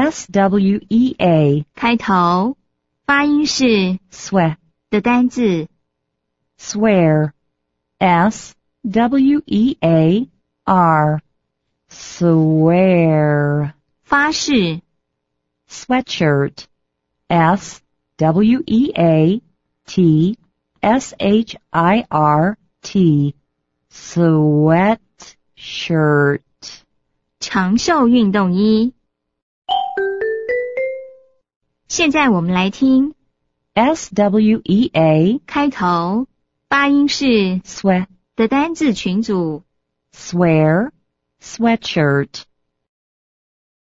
SWEA 开头，发音是 sweat 的单字， swear SWEAR swear 发誓， sweatshirt SWEATSHIRT sweatshirt 长袖运动衣。现在我们来听 SWEA 开头，发音是 sweat 的单字群组。 swear sweatshirt